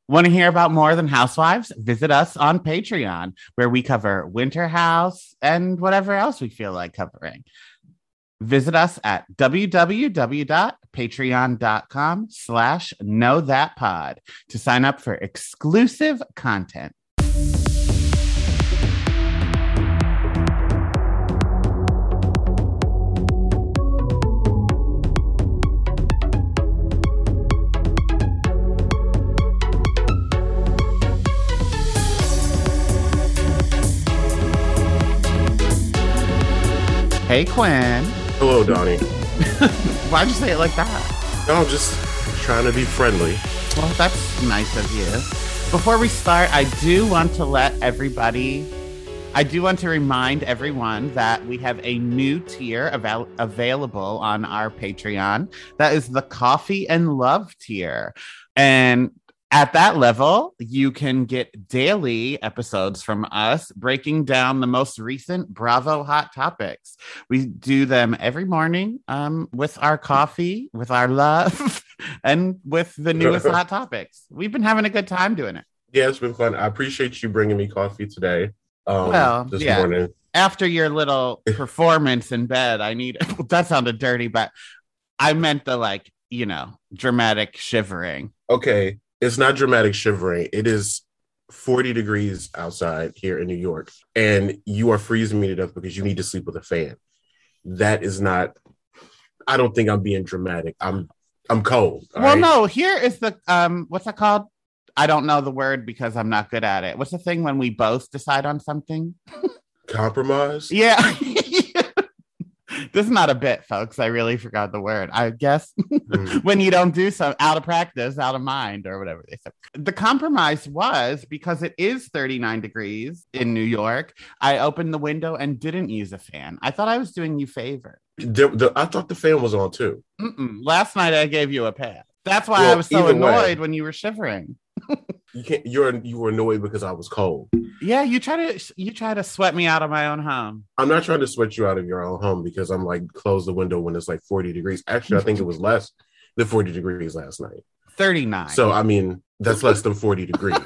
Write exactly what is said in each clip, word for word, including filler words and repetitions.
Want to hear about more than Housewives? Visit us on Patreon, where we cover Winter House and whatever else we feel like covering. Visit us at www.patreon.com slash know that pod to sign up for exclusive content. Hey, Quinn. Hello, Donnie. Why'd you say it like that? No, I'm just trying to be friendly. Well, that's nice of you. Before we start, I do want to let everybody, I do want to remind everyone that we have a new tier avail- available on our Patreon. That is the Coffee and Love tier. And at that level, you can get daily episodes from us breaking down the most recent Bravo hot topics. We do them every morning um, with our coffee, with our love, and with the newest hot topics. We've been having a good time doing it. Yeah, it's been fun. I appreciate you bringing me coffee today. Um, well, this yeah. morning. After your little performance in bed, I need, that sounded dirty, but I meant the like, you know, dramatic shivering. Okay. It's not dramatic shivering. It is forty degrees outside here in New York, and you are freezing me to death because you need to sleep with a fan. That is not, I don't think I'm being dramatic. I'm I'm cold. Well, right? no, here is the, um, what's that called? I don't know the word because I'm not good at it. What's the thing when we both decide on something? Compromise? Yeah. This is not a bit, folks. I really forgot the word. I guess mm. when you don't do so, out of practice, out of mind, or whatever they said. The compromise was because it is thirty-nine degrees in New York. I opened the window and didn't use a fan. I thought I was doing you a favor. The, the, I thought the fan was on too. Mm-mm. Last night I gave you a pass. That's why well, I was so annoyed way, when you were shivering. You can't. You're you were annoyed because I was cold. Yeah, you try to you try to sweat me out of my own home. I'm not trying to sweat you out of your own home because I'm like close the window when it's like forty degrees. Actually, I think it was less than forty degrees last night. thirty-nine. So I mean, that's less than forty degrees.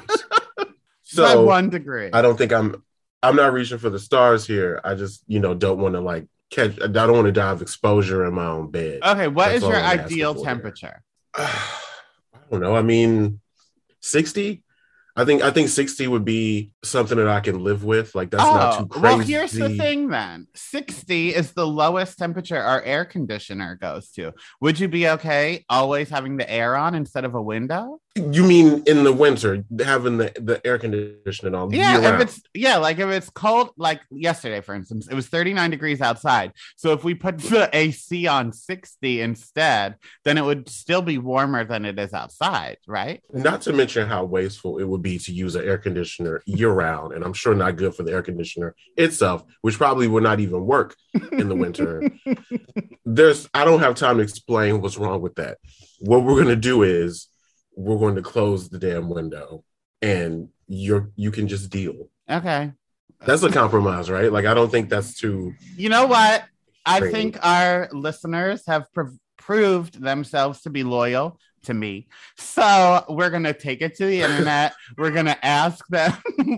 So by one degree. I don't think I'm. I'm not reaching for the stars here. I just you know don't want to like catch. I don't want to die of exposure in my own bed. Okay, what that's is your ideal temperature? I don't know. I mean, sixty. I think I think sixty would be something that I can live with. Like that's oh, not too crazy. Well, here's the thing then. sixty is the lowest temperature our air conditioner goes to. Would you be okay always having the air on instead of a window? You mean in the winter, having the, the air conditioning on? Yeah, if it's yeah, like if it's cold, like yesterday, for instance, it was thirty-nine degrees outside. So if we put the A C on sixty instead, then it would still be warmer than it is outside, right? Not to mention how wasteful it would be to use an air conditioner year round, and I'm sure not good for the air conditioner itself, which probably would not even work in the winter. There's, I don't have time to explain what's wrong with that. What we're gonna do is we're going to close the damn window, and you're you can just deal. Okay, that's a compromise, right? Like I don't think that's too. You know what? I think our listeners have pr- proved themselves to be loyal to me. So we're going to take it to the internet. We're going to ask them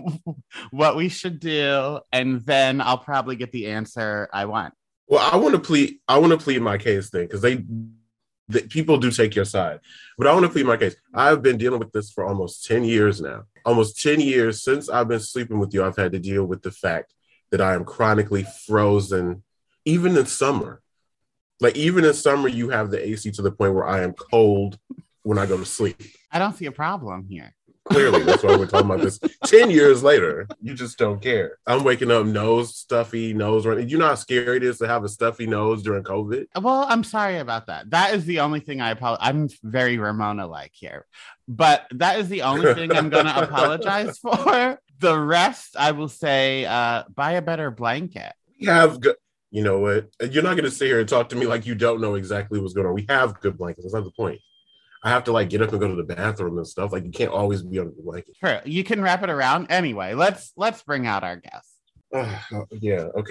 what we should do. And then I'll probably get the answer I want. Well, I want to plead, I want to plead my case then, because they, the, people do take your side, but I want to plead my case. I've been dealing with this for almost ten years now. Almost ten years since I've been sleeping with you, I've had to deal with the fact that I am chronically frozen, even in summer. Like, even in summer, you have the A C to the point where I am cold when I go to sleep. I don't see a problem here. Clearly, that's why we're talking about this. ten years later, you just don't care. I'm waking up nose stuffy, nose running. You know how scary it is to have a stuffy nose during COVID? Well, I'm sorry about that. That is the only thing I apologize. I'm very Ramona-like here. But that is the only thing I'm going to apologize for. The rest, I will say, uh, buy a better blanket. We have good... You know what? You're not going to sit here and talk to me like you don't know exactly what's going on. We have good blankets. That's not the point. I have to like get up and go to the bathroom and stuff. Like you can't always be under the blanket. Sure, you can wrap it around anyway. Let's let's bring out our guest. Uh, yeah. Okay.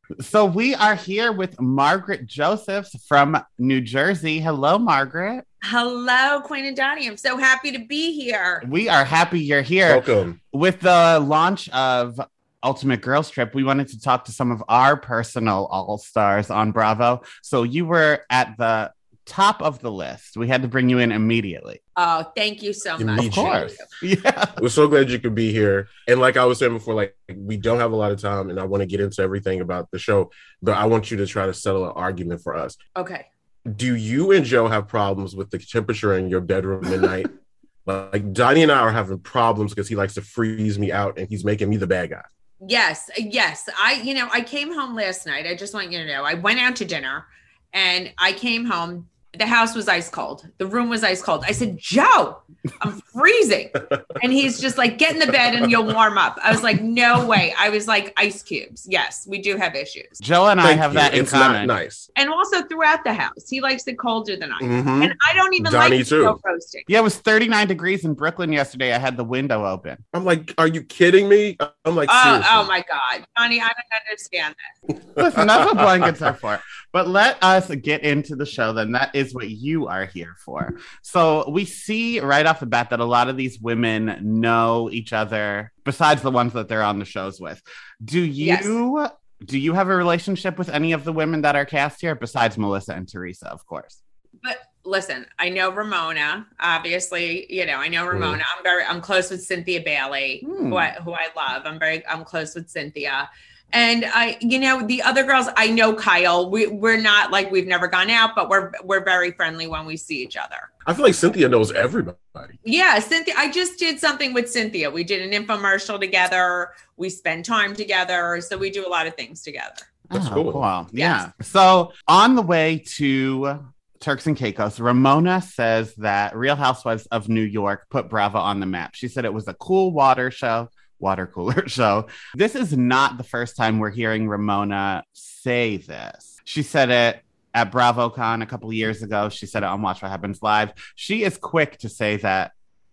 So we are here with Margaret Josephs from New Jersey. Hello, Margaret. Hello, Queen and Donnie. I'm so happy to be here. We are happy you're here. Welcome. With the launch of Ultimate Girls Trip, we wanted to talk to some of our personal all-stars on Bravo. So you were at the top of the list. We had to bring you in immediately. Oh, thank you so much. Of course. Yeah. We're so glad you could be here. And like I was saying before, like we don't have a lot of time and I want to get into everything about the show, but I want you to try to settle an argument for us. Okay. Do you and Joe have problems with the temperature in your bedroom at night? Like Donnie and I are having problems because he likes to freeze me out and he's making me the bad guy. Yes. Yes. I, you know, I came home last night. I just want you to know, I went out to dinner and I came home. The house was ice cold. The room was ice cold. I said, Joe, I'm freezing. And he's just like, get in the bed and you'll warm up. I was like, no way. I was like, ice cubes. Yes, we do have issues. Joe and I Thank have you. that in it's common. not nice. And also throughout the house. He likes it colder than I do. Mm-hmm. And I don't even Donnie like too. smoke roasting. Yeah, it was thirty-nine degrees in Brooklyn yesterday. I had the window open. I'm like, are you kidding me? I'm like, Oh, seriously. oh my God. Donnie, I don't understand this. Listen, that's what blankets are for. But let us get into the show then. That is what you are here for. So we see right off the bat that a lot of these women know each other, besides the ones that they're on the shows with. Do you yes. do you have a relationship with any of the women that are cast here, besides Melissa and Teresa, of course? But listen, I know Ramona, obviously, you know, I know Ramona. Mm. I'm very, I'm close with Cynthia Bailey, mm. who I, who I love. I'm very, I'm close with Cynthia. And I, you know, the other girls, I know Kyle. We, we're not like we've never gone out, but we're we're very friendly when we see each other. I feel like Cynthia knows everybody. Yeah, Cynthia. I just did something with Cynthia. We did an infomercial together. We spend time together. So we do a lot of things together. That's oh, cool. cool. Yeah. Yes. So on the way to Turks and Caicos, Ramona says that Real Housewives of New York put Bravo on the map. She said it was a cool water show. water cooler show. This is not the first time we're hearing Ramona say this. She said it at BravoCon a couple of years ago. She said it on Watch What Happens Live. She is quick to say that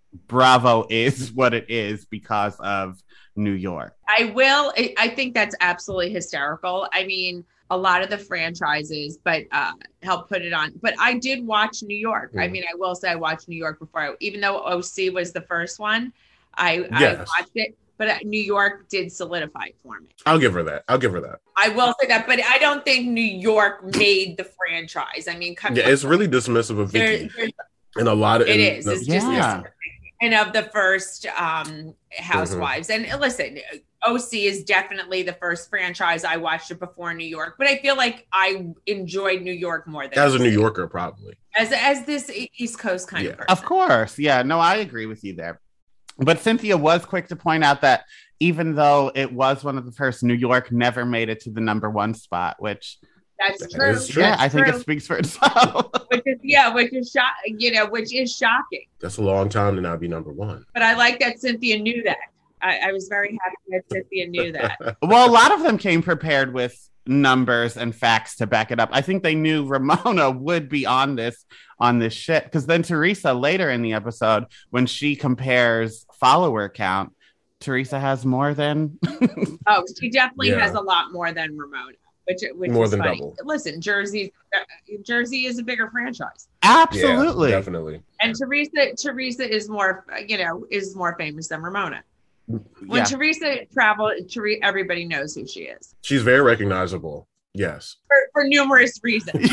Bravo is what it is because of New York. I will. I think that's absolutely hysterical. I mean, a lot of the franchises, but uh, help put it on. But I did watch New York. Mm. I mean, I will say I watched New York before, I, even though O C was the first one, I, yes. I watched it. But New York did solidify for me. I'll give her that. I'll give her that. I will say that, but I don't think New York made the franchise. I mean, come yeah, it's really dismissive of Vicky. There, and a lot of it and, is. No, it's yeah. just and of the first um, Housewives. Mm-hmm. And listen, O C is definitely the first franchise. I watched it before New York, but I feel like I enjoyed New York more than as O C. a New Yorker, probably as as this East Coast kind yeah. of person. Of course, yeah. No, I agree with you there. But Cynthia was quick to point out that even though it was one of the first, New York never made it to the number one spot, which that's true. That true. Yeah, I think true. it speaks for itself. which is yeah, which is shock, you know, which is shocking. That's a long time to not be number one. But I like that Cynthia knew that. I, I was very happy that Cynthia knew that. Well, a lot of them came prepared with numbers and facts to back it up. I think they knew Ramona would be on this on this shit, because then Teresa later in the episode, when she compares follower count, Teresa has more than oh she definitely yeah. has a lot more than Ramona, which which more is than funny. double. Listen, Jersey Jersey is a bigger franchise. Absolutely. Yeah, definitely. And Teresa Teresa is more, you know, is more famous than Ramona. When yeah. Teresa traveled, Teresa, everybody knows who she is. She's very recognizable. Yes. For, for numerous reasons.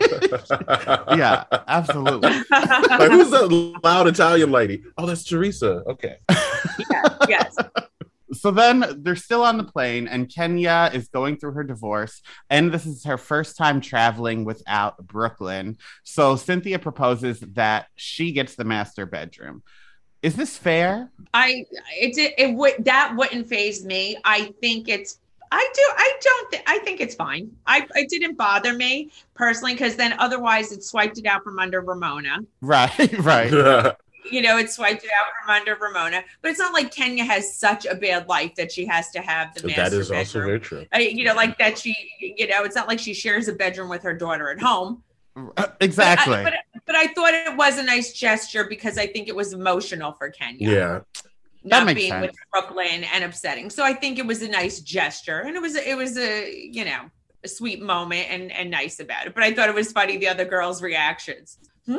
Yeah, absolutely. Like, who's that loud Italian lady? Oh, that's Teresa. Okay. Yeah, yes. So then they're still on the plane, and Kenya is going through her divorce, and this is her first time traveling without Brooklyn. So Cynthia proposes that she gets the master bedroom. Is this fair? I it it, it would that wouldn't faze me. I think it's I do I don't th- I think it's fine. I it didn't bother me personally, because then otherwise it swiped it out from under Ramona. Right, right. You know, it swiped it out from under Ramona. But it's not like Kenya has such a bad life that she has to have the master That is bedroom. also very true. I, you know, like that she, you know, it's not like she shares a bedroom with her daughter at home. Exactly. But I, but, but I thought it was a nice gesture because I think it was emotional for Kenya. Yeah. not makes being sense. with Brooklyn and upsetting. So I think it was a nice gesture, and it was it was a you know a sweet moment and and nice about it. But I thought it was funny the other girls' reactions. Hmm.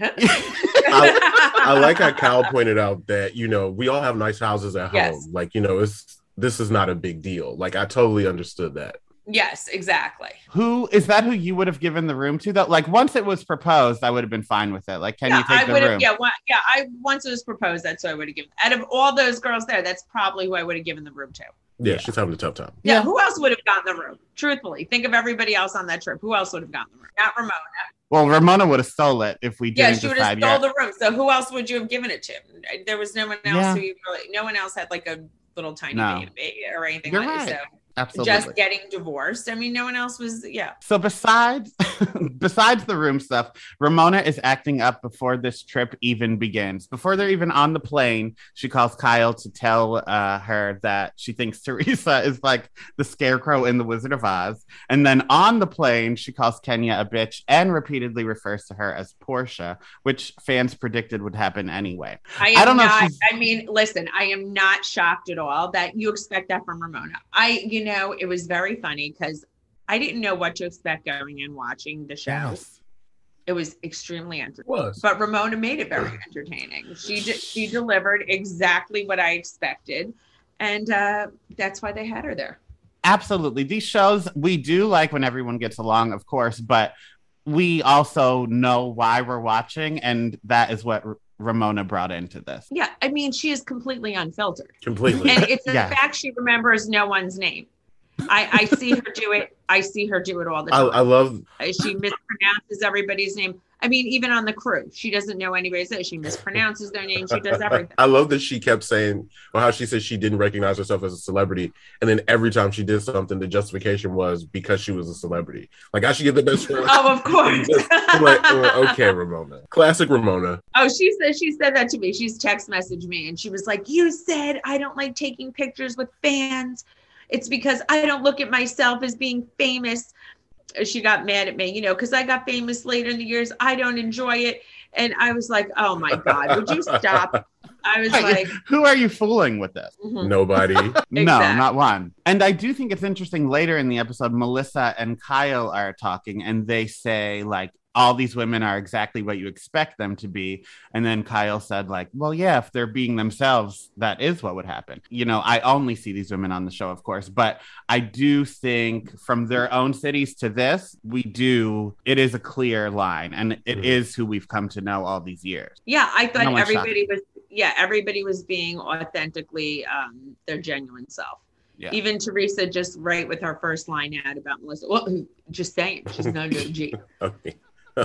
I, I like how Kyle pointed out that, you know, we all have nice houses at home. Yes. Like, you know, it's this is not a big deal. Like, I totally understood that. Yes, exactly. Who is that? Who you would have given the room to? Though, like once it was proposed, I would have been fine with it. Like, can yeah, you take I the would room? have. Yeah, one, yeah. I once it was proposed, that's who I would have given. Out of all those girls there, that's probably who I would have given the room to. Yeah, Yeah. she's having a tough time. Yeah, Yeah. who else would have gotten the room? Truthfully, think of everybody else on that trip. Who else would have gotten the room? Not Ramona. Well, Ramona would have stole it if we Yeah, didn't she would have decide stole yet. the room. So who else would you have given it to? There was no one else Yeah. who you really. No one else had like a little tiny No. baby or anything You're like right. that. So Absolutely. just getting divorced. I mean, no one else was. Yeah. So besides besides the room stuff, Ramona is acting up before this trip even begins. Before they're even on the plane, she calls Kyle to tell uh, her that she thinks Teresa is like the scarecrow in The Wizard of Oz. And then on the plane, she calls Kenya a bitch and repeatedly refers to her as Portia, which fans predicted would happen anyway. I am I don't know if not. she's- I mean, listen, I am not shocked at all that you expect that from Ramona. I, you know, it was very funny because I didn't know what to expect going in watching the show. Yes. It was extremely entertaining. Was. But Ramona made it very entertaining. She de- she delivered exactly what I expected, and uh, that's why they had her there. Absolutely. These shows, we do like when everyone gets along, of course, but we also know why we're watching, and that is what R- Ramona brought into this. Yeah, I mean, she is completely unfiltered, Completely. and it's the Yeah. fact she remembers no one's name. I, I see her do it. I see her do it all the I, time. I love Uh, She mispronounces everybody's name. I mean, even on the crew, she doesn't know anybody's name. She mispronounces their name. She does everything. I love that she kept saying, or how she said she didn't recognize herself as a celebrity, and then every time she did something, the justification was because she was a celebrity. Like, I should get the best friend. Oh, of course. I'm like, oh, okay, Ramona, classic Ramona. Oh, she said she said that to me. She's text messaged me, and she was like, "You said I don't like taking pictures with fans. It's because I don't look at myself as being famous." She got mad at me, you know, because I got famous later in the years. I don't enjoy it. And I was like, oh my God, would you stop? I was like, Who are you fooling with this? mhm. Nobody. No, Exactly. not one. And I do think it's interesting later in the episode, Melissa and Kyle are talking and they say, like, all these women are exactly what you expect them to be. And then Kyle said, like, well, yeah, if they're being themselves, that is what would happen. You know, I only see these women on the show, of course, but I do think from their own cities to this, we do, it is a clear line. And it Mhm. is who we've come to know all these years. Yeah, I thought No one's everybody was, yeah, everybody was being authentically um, their genuine self. Yeah. Even Teresa just right with her first line out about Melissa. Well, just saying, she's not an O G. Okay.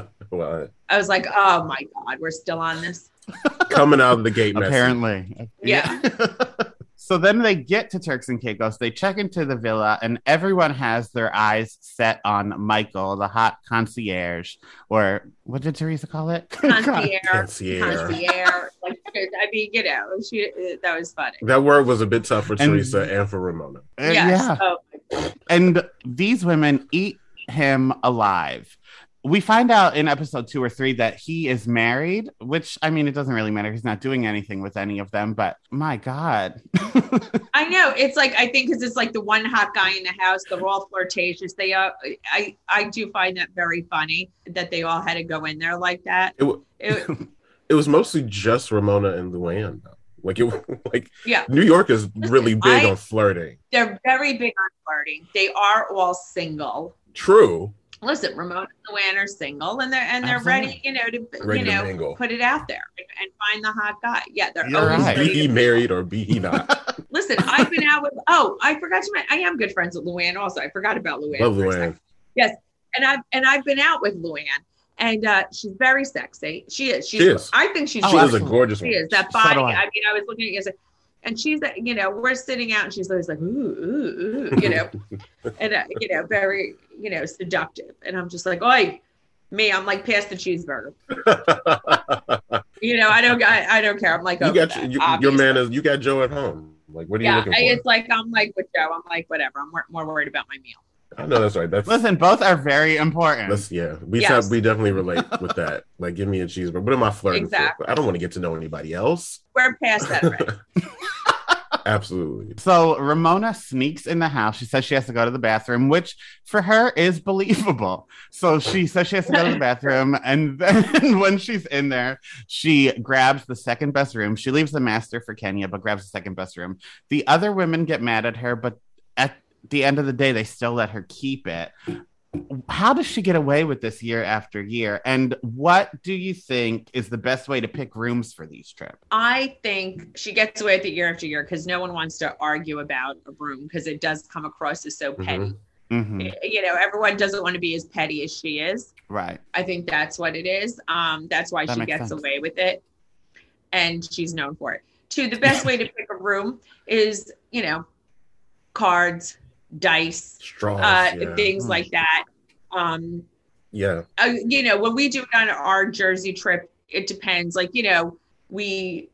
Well, I was like, oh my God, we're still on this. coming out of the gate, messy. Apparently. Yeah. So then they get to Turks and Caicos, they check into the villa, and everyone has their eyes set on Michael, the hot concierge, or what did Teresa call it? Concierge, Concierge. concierge. Like, I mean, you know, she, that was funny. That word was a bit tough for And- Teresa and for Ramona. Uh, Yes. Yeah. Oh, my God. And these women eat him alive. We find out in episode two or three that he is married, which, I mean, it doesn't really matter. He's not doing anything with any of them, but my God. I know. It's like, I think because it's like the one hot guy in the house, they're all flirtatious. They are, I, I do find that very funny that they all had to go in there like that. It, w- It, it was mostly just Ramona and Luann, though. Like, it, like yeah. New York is really big I- on flirting. They're very big on flirting. They are all single. True. Listen, Ramona and Luann are single, and they're and they're Absolutely. ready, you know, to Ready you to know mingle. put it out there and, and find the hot guy. Yeah, they're You're always right. Be ready. he To, married or be he not. listen, I've been out with. Oh, I forgot to mention. I am good friends with Luann. Also, I forgot about Luann. Love for a Luann. second. Yes, and I've and I've been out with Luann, and uh, she's very sexy. She is. She's, She is. I think she's. Oh, She is a absolutely. gorgeous She one. is that So body. do I. I mean, I was looking at you, yesterday, and she's, you know, we're sitting out, and she's always like, ooh, ooh, ooh, you know, and uh, you know, very, you know, seductive. And I'm just like, oi, me, I'm like past the cheeseburger. You know, I don't, I, I don't care. I'm like, you over got that, you, your obviously. man is you got Joe at home. Like, what are you Yeah, looking I- for? it's like I'm like with Joe. I'm like, whatever. I'm more, more worried about my meal. I know that's right. That's Listen, both are very important. that's yeah. We Yes. have, we definitely relate with that. Like, give me a cheeseburger. What am I flirting Exactly. for? I don't want to get to know anybody else. We're past that already. Absolutely. So Ramona sneaks in the house. She says she has to go to the bathroom, which for her is believable. So she says she has to go to the bathroom. And then when she's in there, she grabs the second best room. She leaves the master for Kenya, but grabs the second best room. The other women get mad at her, but at the end of the day, they still let her keep it. How does she get away with this year after year? And what do you think is the best way to pick rooms for these trips? I think she gets away with it year after year because no one wants to argue about a room because it does come across as so petty. Mm-hmm. You know, everyone doesn't want to be as petty as she is. Right. I think that's what it is. Um, that's why That she makes gets sense. away with it. And she's known for it. Two, the best way to pick a room is, you know, cards, dice, Straws. uh, yeah. things Mm. like that. Um, yeah. uh, you know, when we do it on our Jersey trip, it depends. Like, you know, we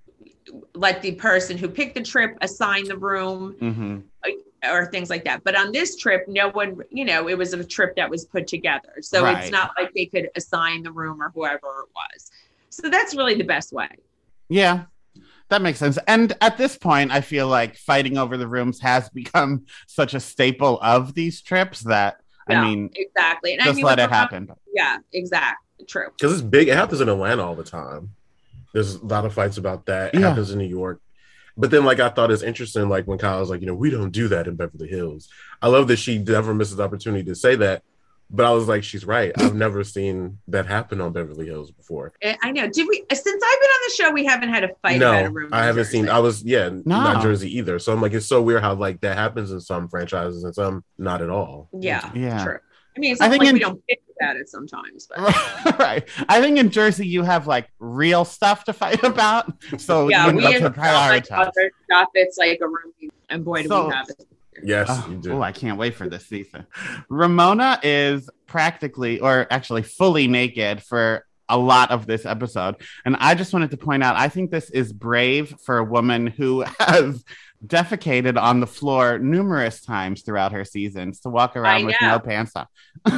let the person who picked the trip assign the room Mm-hmm. or things like that. But on this trip, no one, you know, it was a trip that was put together. So Right. it's not like they could assign the room or whoever it was. So that's really the best way. Yeah, that makes sense. And at this point, I feel like fighting over the rooms has become such a staple of these trips that, Yeah, I mean, exactly. And I just mean, let with it Ramona- happen. Yeah, exactly. True. Because it's big. It happens in Atlanta all the time. There's a lot of fights about that. It Yeah. happens in New York. But then, like, I thought it's interesting, like, when Kyle was like, you know, we don't do that in Beverly Hills. I love that she never misses the opportunity to say that. But I was like, she's right. I've never seen that happen on Beverly Hills before. I I know. Did we, since I've been on the show, we haven't had a fight about a No, room. I in haven't Jersey. seen. I was, yeah, No. not Jersey either. So I'm like, it's so weird how, like, that happens in some franchises and some not at all. Yeah, Yeah. true. I mean, it's I not think like in- we don't bitch about it sometimes, but Right. I think in Jersey, you have like real stuff to fight about. So yeah, you we have have to like prioritize. other stuff. It's like a room, and boy, do So- we have it. Yes, Oh, you do. oh, I can't wait for this season. Ramona is practically, or actually fully naked for a lot of this episode. And I just wanted to point out, I think this is brave for a woman who has defecated on the floor numerous times throughout her seasons to walk around with know. no pants on.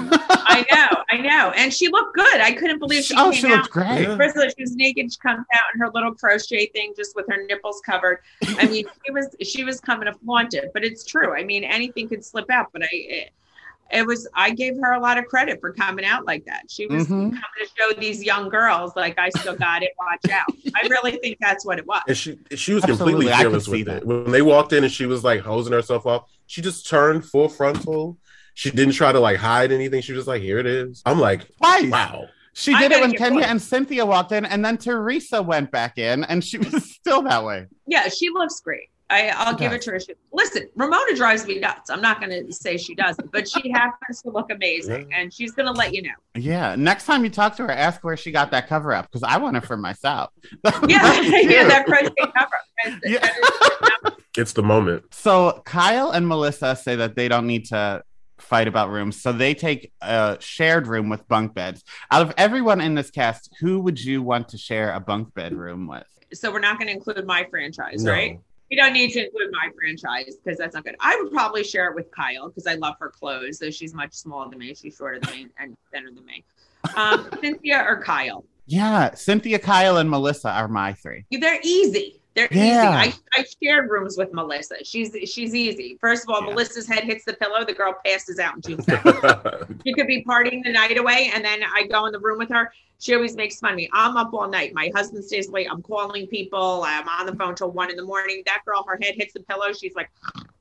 I know, I know, and she looked good. I couldn't believe she oh, came she out. looked great. Yeah. First of all, she was naked. She comes out in her little crochet thing, just with her nipples covered. I mean, she was she was coming to flaunt it, but it's true. I mean, anything could slip out. But I, it, it was. I gave her a lot of credit for coming out like that. She was Mhm. coming to show these young girls, like, I still got it. Watch out. I really think that's what it was. And she she was Absolutely, completely I could fearless see with that. it. When they walked in and she was like hosing herself off, she just turned full frontal. She didn't try to like hide anything. She was just like, here it is. I'm like, Twice. wow. She I did it gotta when get Kenya one. and Cynthia walked in, and then Teresa went back in, and she was still that way. Yeah, she looks great. I, I'll She give does. it to her. She, listen, Ramona drives me nuts. I'm not going to say she doesn't, but she happens to look amazing, Yeah. and she's going to let you know. Yeah. Next time you talk to her, ask where she got that cover up because I want it for myself. Yeah, That's yeah, cute. that crochet cover. That- Yeah. that is- It's the moment. So Kyle and Melissa say that they don't need to fight about rooms, so they take a shared room with bunk beds. Out of everyone in this cast, who would you want to share a bunk bed room with? so we're not going to include my franchise, No. right? You don't need to include my franchise because that's not good. I would probably share it with Kyle because I love her clothes. So she's much smaller than me. She's shorter than me and thinner than me. Um, Cynthia or Kyle? Yeah, Cynthia, Kyle, and Melissa are my three. They're easy. They're Yeah. easy. I, I shared rooms with Melissa. She's she's easy. First of all, Yeah. Melissa's head hits the pillow. The girl passes out in two seconds. She could be partying the night away, and then I go in the room with her. She always makes fun of me. I'm up all night. My husband stays late. I'm calling people. I'm on the phone till one in the morning. That girl, her head hits the pillow. She's like,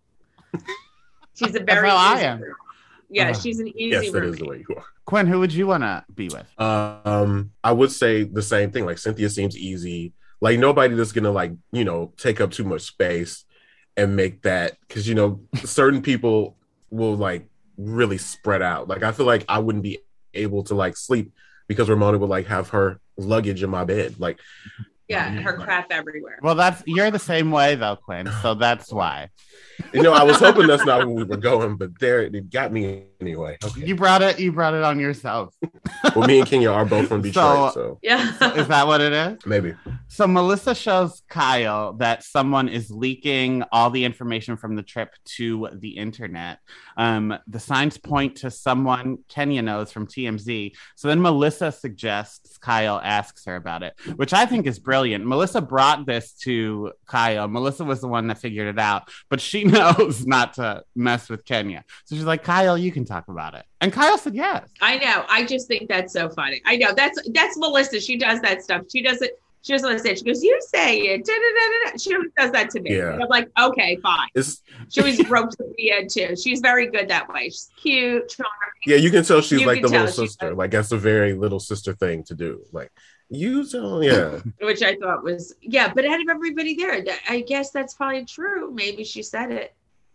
she's a very how I easy am. room. Yeah, Uh, she's an easy yes, that is the roommate. way you are. Quinn, who would you want to be with? Um, I would say the same thing. Like Cynthia seems easy. Like nobody that's gonna like you know take up too much space and make that because you know certain people will like really spread out. Like I feel like I wouldn't be able to like sleep because Ramona would like have her luggage in my bed. Like Yeah, her crap everywhere. Well, that's you're the same way though, Quinn. So that's why you know, I was hoping that's not where we were going, but there it got me anyway. Okay. you brought it. You brought it on yourself. Well, me and Kenya are both from Detroit, so, Yeah. Is that what it is? maybe. So Melissa shows Kyle that someone is leaking all the information from the trip to the internet. Um, the signs point to someone Kenya knows from T M Z. So then Melissa suggests Kyle asks her about it, which I think is brilliant brilliant. Melissa brought this to Kyle. Melissa was the one that figured it out, but she knows not to mess with Kenya. So she's like, Kyle, you can talk about it. And Kyle said yes. I know. I just think that's so funny. I know. That's that's Melissa. She does that stuff. She does it. She doesn't want to say it. She goes, you say it. Da, da, da, da. She always does that to me. Yeah. And I'm like, okay, fine. It's, she always ropes me in too. She's very good that way. She's cute, charming. yeah, you can tell she's You like can the little tell she's sister. like- Like that's a very little sister thing to do. Like you tell, yeah. Which I thought was, yeah, but out of everybody there, that- I guess that's probably true. Maybe she said it.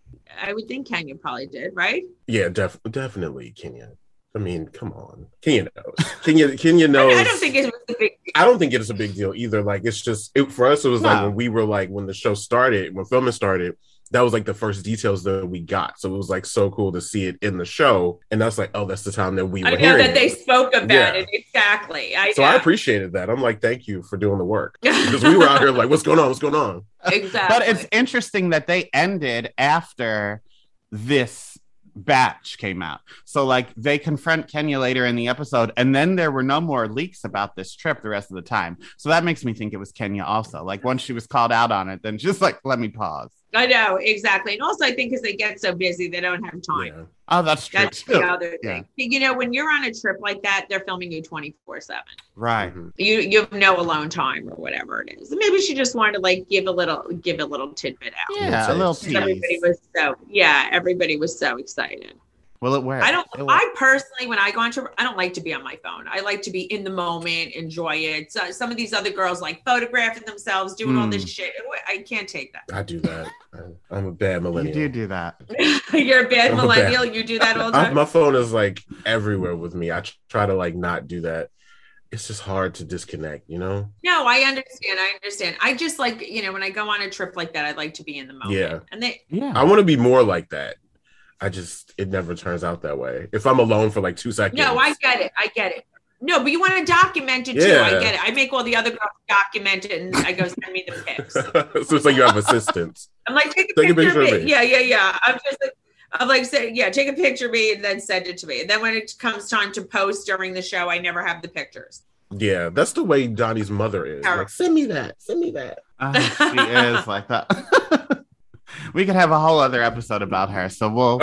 I would think Kenya probably did, right? Yeah, def- definitely Kenya. I mean, come on. Kenya knows. Kenya, Kenya knows. I, I don't think it was a big deal. I don't think it's a big deal either. Like, it's just, it, for us, it was No. like when we were like, when the show started, when filming started, that was like the first details that we got. So it was like so cool to see it in the show. And that's like, oh, that's the time that we were I know hearing that they it. spoke about Yeah. it. Exactly. I So know. I appreciated that. I'm like, thank you for doing the work. Because we were out here like, what's going on? What's going on? Exactly. But it's interesting that they ended after this batch came out. So like they confront Kenya later in the episode, and then there were no more leaks about this trip the rest of the time. So that makes me think it was Kenya also. Like once she was called out on it, then just like, let me pause. I know, exactly. And also I think because they get so busy, they don't have time. Yeah. Oh, that's true. That's too. the other Yeah. thing. You know, when you're on a trip like that, they're filming you twenty-four seven. Right. Mhm. You you have no alone time or whatever it is. Maybe she just wanted to like give a little give a little tidbit out. Yeah, a little Because tease. Everybody was so yeah, everybody was so excited. Will it work? I don't It will. I personally when I go on trip, I don't like to be on my phone. I like to be in the moment, enjoy it. So some of these other girls like photographing themselves, doing all this Mm. shit. I can't take that. I do that. I- I'm a bad You millennial. do do that. You're a bad I'm a millennial. bad- You do that all the I, time. my phone is like everywhere with me. I tr- try to like not do that. It's just hard to disconnect, you know? No, I understand. I understand. I just like, you know, when I go on a trip like that, I like to be in the moment. Yeah. And they, Yeah. I want to be more like that. I just, it never turns out that way. If I'm alone for like two seconds. no, I get it. I get it. No, but you want to document it too. Yeah. I get it. I make all the other girls document it and I go send me the pics. So it's like you have assistants. I'm like, take a Take a picture, picture of of me. me. Yeah, yeah, yeah. I'm just like, I'm like, say, yeah, take a picture of me and then send it to me. And then when it comes time to post during the show, I never have the pictures. Yeah, that's the way Donnie's mother is. Like, send me that. Send me that. Oh, she is like that. We could have a whole other episode about her, so we'll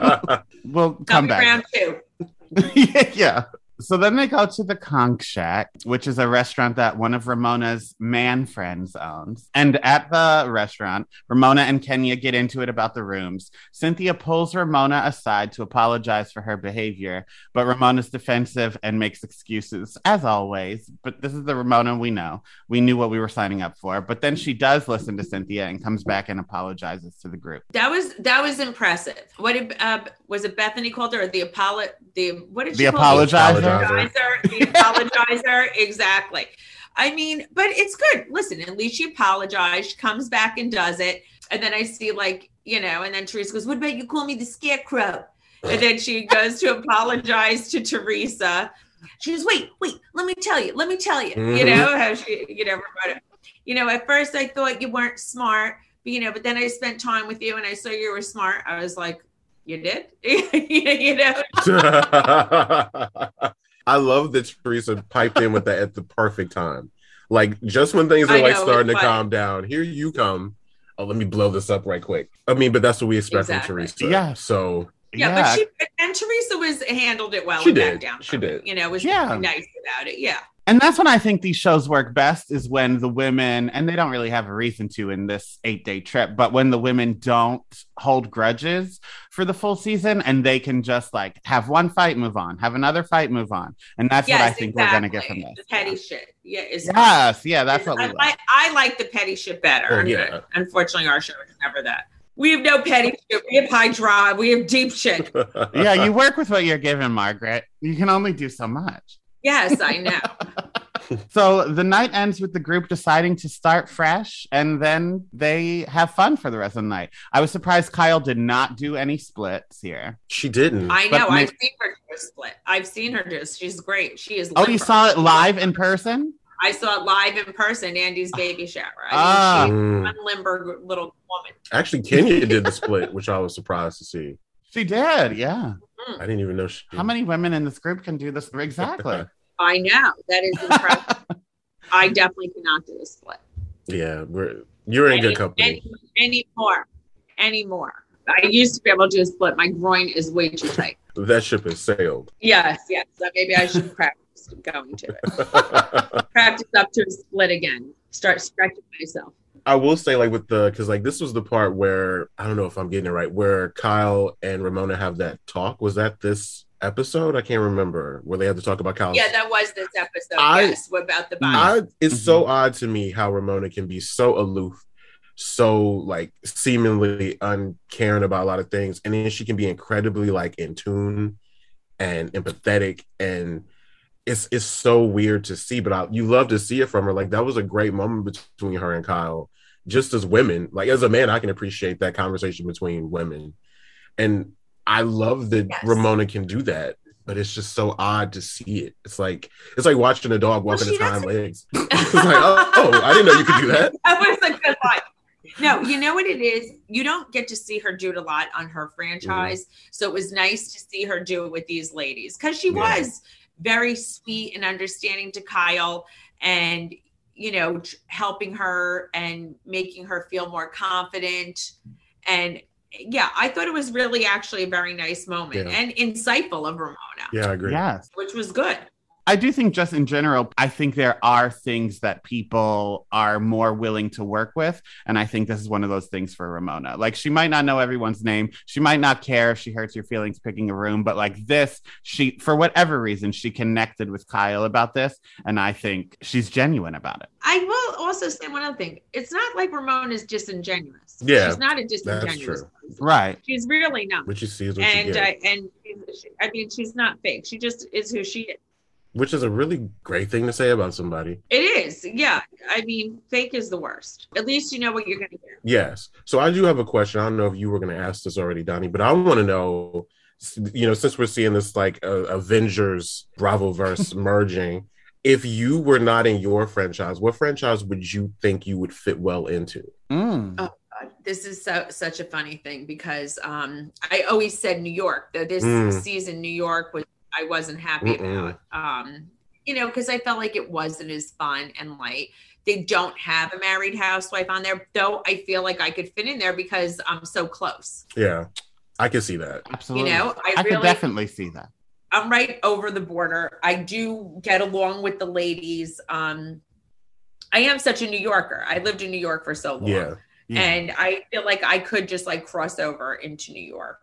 we'll come back. Round two. yeah, yeah. So then they go to the Conch Shack, which is a restaurant that one of Ramona's man friends owns. And at the restaurant, Ramona and Kenya get into it about the rooms. Cynthia pulls Ramona aside to apologize for her behavior, but Ramona's defensive and makes excuses, as always. But this is the Ramona we know. We knew what we were signing up for. But then she does listen to Cynthia and comes back and apologizes to the group. That was that was impressive. What did uh, was it Bethany called her or the apolo the what did she The call it? apologizer? Apologizer, the apologizer, exactly. I mean, but it's good. Listen, at least she apologized. She comes back and does it, and then I see like you know, and then Teresa goes, "What about you call me the scarecrow?" And then she goes to apologize to Teresa. She goes, "Wait, wait, let me tell you, let me tell you." Mhm. You know how she, you know, wrote it. You know, at first I thought you weren't smart, but you know, but then I spent time with you and I saw you were smart. I was like, "You did?" You know. I love that Teresa piped in with that at the perfect time. Like just when things are I like know, starting to it's calm down, here you come. Oh, let me blow this up right quick. I mean, but that's what we expect Exactly. from Teresa. Yeah. So Yeah, but she and Teresa was handled it well. She and back did. down She from it. did. You know, was Yeah. nice about it. Yeah. And that's when I think these shows work best is when the women, and they don't really have a reason to in this eight day trip, but when the women don't hold grudges for the full season and they can just like have one fight, move on, have another fight, move on. And that's yes, what I think exactly. we're going to get from this. The petty shit. Yeah. Is Yes. Yeah. That's what we I, like. like, I like the petty shit better. Oh, yeah. Unfortunately, our show is never that. We have no petty shit. We have high drive. We have deep shit. Yeah. You work with what you're given, Margaret. You can only do so much. Yes, I know. So the night ends with the group deciding to start fresh, and then they have fun for the rest of the night. I was surprised Kyle did not do any splits here. she didn't. I But know. may- I've seen her do a split. I've seen her do. She's great. She is. Oh, you limber. saw it live in person? I saw it live in person. Andy's baby shower. I Ah. mean, Mm. she's a limber little woman. Actually, Kenya did the split, which I was surprised to see. She did. Yeah. I didn't even know she. How many women in this group can do this? Exactly. I know. That is impressive. I definitely cannot do a split. Yeah, we're you're in any, good company. Any, anymore. Anymore. I used to be able to do a split. My groin is way too tight. That ship has sailed. Yes, yes. So maybe I should practice going to it. Practice up to a split again. Start stretching myself. I will say, like, with the, because like this was the part where I don't know if I'm getting it right, where Kyle and Ramona have that talk. Was that this episode? I can't remember, where they had to talk about Kyle's. Yeah, that was this episode. I, yes, about the body. I, it's mm-hmm. so odd to me how Ramona can be so aloof, so like seemingly uncaring about a lot of things, and then she can be incredibly like in tune and empathetic, and it's it's so weird to see. But I, you love to see it from her. Like that was a great moment between her and Kyle. Just as women, like as a man, I can appreciate that conversation between women, and I love that yes. Ramona can do that. But it's just so odd to see it. It's like it's like watching a dog walking well, its hind legs. It's like, oh, oh, I didn't know you could do that. That was a good line. No, you know what it is? You don't get to see her do it a lot on her franchise. Mm-hmm. So it was nice to see her do it with these ladies because she yeah. was very sweet and understanding to Kyle and, you know, helping her and making her feel more confident. And yeah, I thought it was really actually a very nice moment yeah. and insightful of Ramona. Yeah, I agree. Yes. Which was good. I do think just in general, I think there are things that people are more willing to work with. And I think this is one of those things for Ramona. Like she might not know everyone's name. She might not care if she hurts your feelings picking a room. But like this, she, for whatever reason, she connected with Kyle about this. And I think she's genuine about it. I will also say one other thing. It's not like Ramona is disingenuous. Yeah, she's not a disingenuous person. Right. She's really not. But she sees what and, she gets. Uh, and she, I mean, she's not fake. She just is who she is. Which is a really great thing to say about somebody. It is. Yeah. I mean, fake is the worst. At least you know what you're going to hear. Yes. So I do have a question. I don't know if you were going to ask this already, Donnie, but I want to know, you know, since we're seeing this like uh, Avengers Bravoverse merging, if you were not in your franchise, what franchise would you think you would fit well into? Mm. Oh, God. This is so, such a funny thing because um, I always said New York. Though this Mm. season, New York was I wasn't happy Mm-mm. about, um, you know, because I felt like it wasn't as fun and light. They don't have a married housewife on there, though. I feel like I could fit in there because I'm so close. Yeah, I can see that. Absolutely. You know, I, I really, could definitely see that. I'm right over the border. I do get along with the ladies. Um, I am such a New Yorker. I lived in New York for so long. Yeah. Yeah. And I feel like I could just like cross over into New York.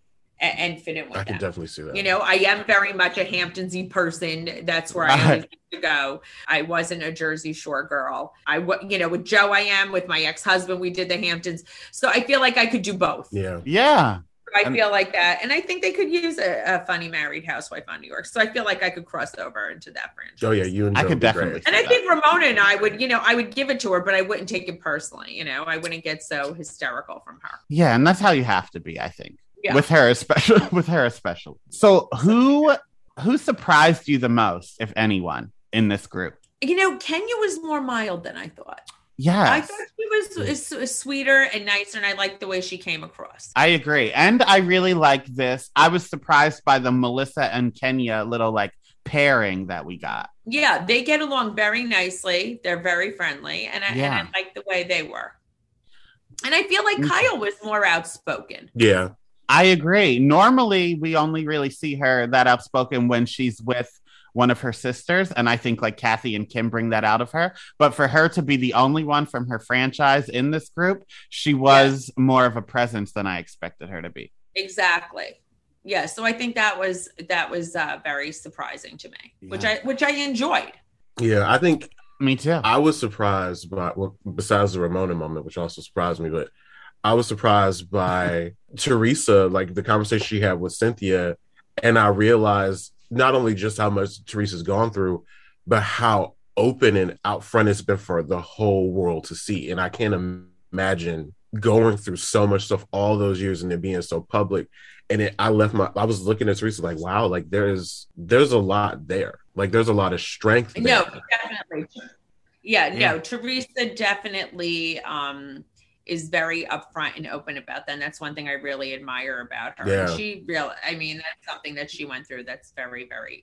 And fit in with I them. can definitely see that. You know, I am very much a Hamptonsy person. That's where I always used to go. I wasn't a Jersey Shore girl. I, you know, with Joe, I am. With my ex-husband, we did the Hamptons. So I feel like I could do both. Yeah. Yeah. I feel like that. And I think they could use a, a funny married housewife on New York. So I feel like I could cross over into that franchise. Oh, yeah. You and Joe I could definitely. And I think Ramona and I would, you know, I would give it to her, but I wouldn't take it personally. You know, I wouldn't get so hysterical from her. Yeah. And that's how you have to be, I think. Yeah. With her especially with her especially. So who who surprised you the most, if anyone, in this group? You know, Kenya was more mild than I thought. Yeah. I thought she was, was sweeter and nicer, and I liked the way she came across. I agree. And I really like this. I was surprised by the Melissa and Kenya little like pairing that we got. Yeah, they get along very nicely. They're very friendly, and I, yeah. and I like the way they were. And I feel like Kyle was more outspoken. Yeah. I agree. Normally, we only really see her that outspoken when she's with one of her sisters. And I think like Kathy and Kim bring that out of her. But for her to be the only one from her franchise in this group, she was yeah. more of a presence than I expected her to be. Exactly. Yeah. So I think that was that was uh, very surprising to me, yeah. which I which I enjoyed. Yeah, I think. Me too. I was surprised by, well, besides the Ramona moment, which also surprised me, but I was surprised by Teresa, like the conversation she had with Cynthia. And I realized not only just how much Teresa's gone through, but how open and out front it's been for the whole world to see. And I can't imagine going through so much stuff all those years and it being so public. And it, I left my, I was looking at Teresa like, wow, like there's, there's a lot there. Like there's a lot of strength there. No, definitely. Yeah, no, Yeah. Teresa definitely, um, is very upfront and open about that. And that's one thing I really admire about her. Yeah. And she really, I mean, that's something that she went through that's very, very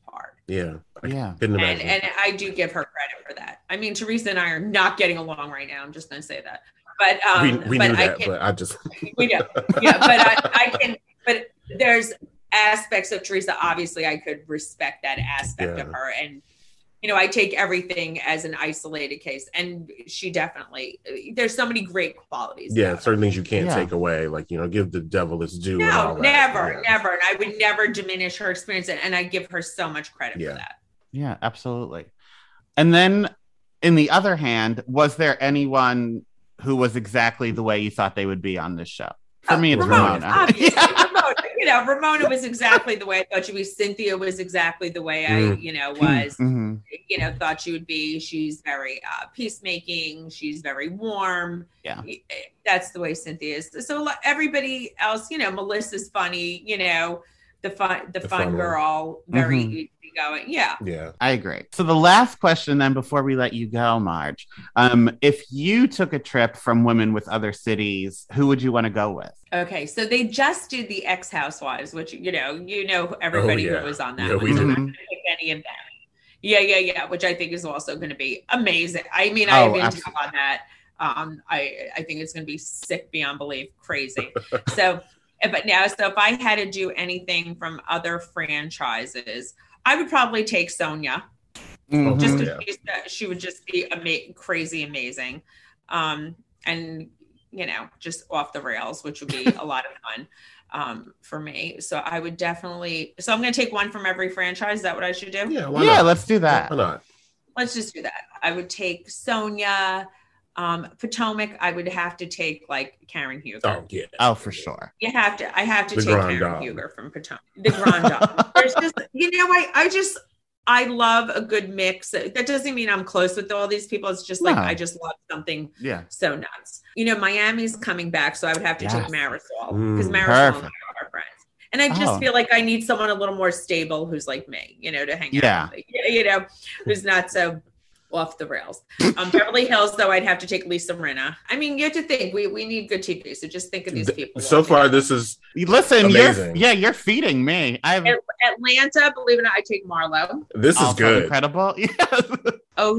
hard. Yeah. I Yeah. couldn't And, imagine. and I do give her credit for that. I mean, Teresa and I are not getting along right now. I'm just going to say that. But um, we we but knew I that, can, but I just we know, yeah. But I, I can. But there's aspects of Teresa. Obviously, I could respect that aspect Yeah. of her, and you know, I take everything as an isolated case. And she definitely. There's so many great qualities. yeah, about her. certain things you can't Yeah. take away. Like, you know, give the devil its due. and all No, that. never, Yeah. never. And I would never diminish her experience, and I give her so much credit Yeah. for that. Yeah, absolutely. And then, in the other hand, was there anyone who was exactly the way you thought they would be on this show? For Oh, me, it's Ramona, Ramona. obviously. Yeah. Ramona, you know, Ramona was exactly the way I thought she'd be. Cynthia was exactly the way I, Mm. you know, was, Mhm. you know, thought she would be. She's very uh, peacemaking. She's very warm. Yeah. That's the way Cynthia is. So like, everybody else, you know, Melissa's funny, you know, the fun, the, The fun, fun one. girl, very Mhm. easygoing. Yeah. Yeah. I agree. So the last question then before we let you go, Marge, um, if you took a trip from Women with Other Cities, who would you want to go with? Okay, so they just did the Ex Housewives, which you know, you know everybody Oh, yeah. who was on that Yeah, one. we So I'm not do. going to pick any of them. Yeah, yeah, yeah. Which I think is also going to be amazing. I mean, I Oh, have intel absolutely. on that. Um, I I think it's going to be sick beyond belief, crazy. So, but now, so if I had to do anything from other franchises, I would probably take Sonia. Mhm. Just Mhm. because Yeah. she's, uh, she would just be ama- crazy amazing, um, and you know, just off the rails, which would be a lot of fun um, for me. So I would definitely. So I'm going to take one from every franchise. Is that what I should do? Yeah. Why Yeah, not? let's do that. Why not? Let's just do that. I would take Sonia. Um, Potomac. I would have to take like Karen Huger. Oh yeah. Oh, for sure. You have to. I have to The take Grand Karen Dame. Huger from Potomac. The Grand Dame. There's just, you know, I, I just, I love a good mix. That doesn't mean I'm close with all these people. It's just like No. I just love something Yeah. so nuts. You know, Miami's coming back, so I would have to Yes. take Marisol Mm, because Marisol and perfect. I are friends. And I just Oh. feel like I need someone a little more stable who's like me, you know, to hang Yeah. out with. You know, who's not so off the rails. Um, Beverly Hills, though, I'd have to take Lisa Rinna. I mean, you have to think we we need good T V. So just think of these Th- people. So far, this is Listen, Amazing. you're yeah, you're feeding me. I've At- Atlanta, believe it or not, I take Marlo. this is also good. incredible. Yes. O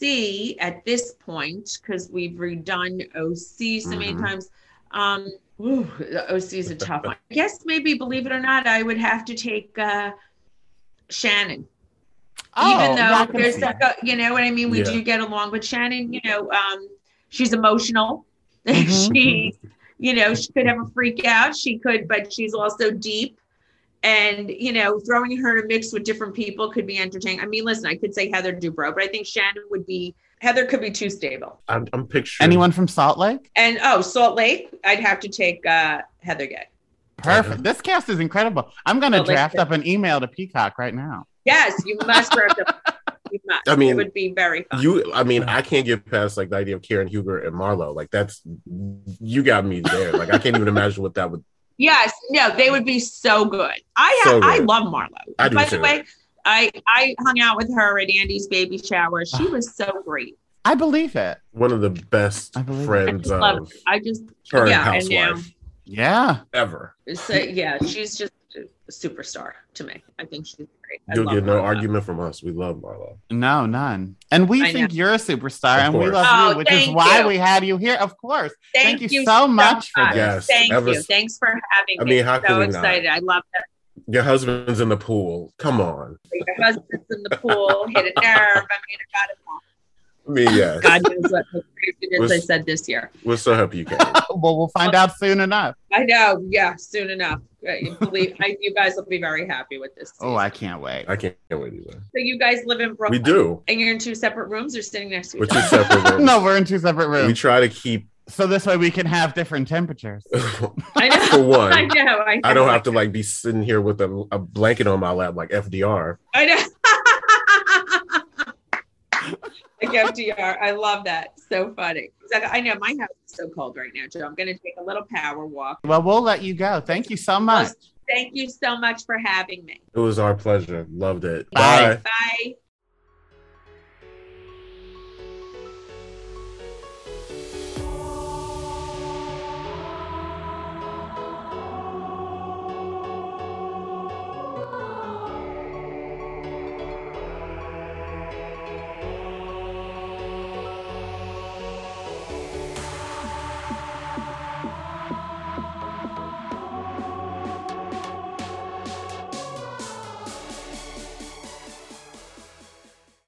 C at this point, because we've redone O C so many Mhm. times. Um, ooh, the O C is a tough one. I guess maybe, believe it or not, I would have to take uh, Shannon. Oh, Even though yeah, I can there's see like that. a, you know what I mean? We Yeah. do get along, but Shannon, you know, um, she's emotional. Mhm. she, you know, she could have a freak out. She could, but she's also deep. And, you know, throwing her in a mix with different people could be entertaining. I mean, listen, I could say Heather Dubrow, but I think Shannon would be, Heather could be too stable. I'm, I'm picturing Anyone from Salt Lake? And, oh, Salt Lake, I'd have to take uh, Heather Gay. Perfect. This cast is incredible. I'm going to Salt Lake draft too. up an email to Peacock right now. Yes, you must draft them. You must. I mean, it would be very fun. You, I mean, I can't get past like the idea of Karen Huger and Marlo. Like that's you got me there. Like I can't even imagine what that would. Yes, no, they would be so good. I have, So I good. love Marlo. I do By too. the way, I I hung out with her at Andy's baby shower. She was so great. I believe it. One of the best I believe it. I friends just love. of I just her yeah, and and now housewife Yeah. ever. so, yeah, she's just a superstar to me. I think she's great. I You'll love get no Marlo. argument from us. We love Marlo. No, none. And we I think know. you're a superstar Of and we course. love Oh, you, which is thank why you. we had you here. Of course. Thank, Thank you so much for this. Yes. Thank Ever you. s- Thanks for having I me. mean, how could so we not? excited. I love that. Your husband's in the pool. Come on. Your husband's in the pool, hit a nerve. I mean, I got it all. I mean, yes. God knows what the craziness Was- I said this year. We're so happy you came. Well, we'll find out soon enough. I know. Yeah, soon enough. Uh, you believe I, you guys will be very happy with this. Oh, I can't wait. I can't wait either. So you guys live in Brooklyn. We do. And you're in two separate rooms or sitting next to We're each two other? separate rooms. No, we're in two separate We rooms. try to keep So this way we can have different temperatures. I know. for one. I know. I know. I don't have to like be sitting here with a, a blanket on my lap like F D R. I know. Like F D R. I love that. So funny. Exactly. I know my house is so cold right now, Joe. I'm going to take a little power walk. Well, we'll let you go. Thank you so much. Thank you so much for having me. It was our pleasure. Loved it. Bye. Bye. Bye.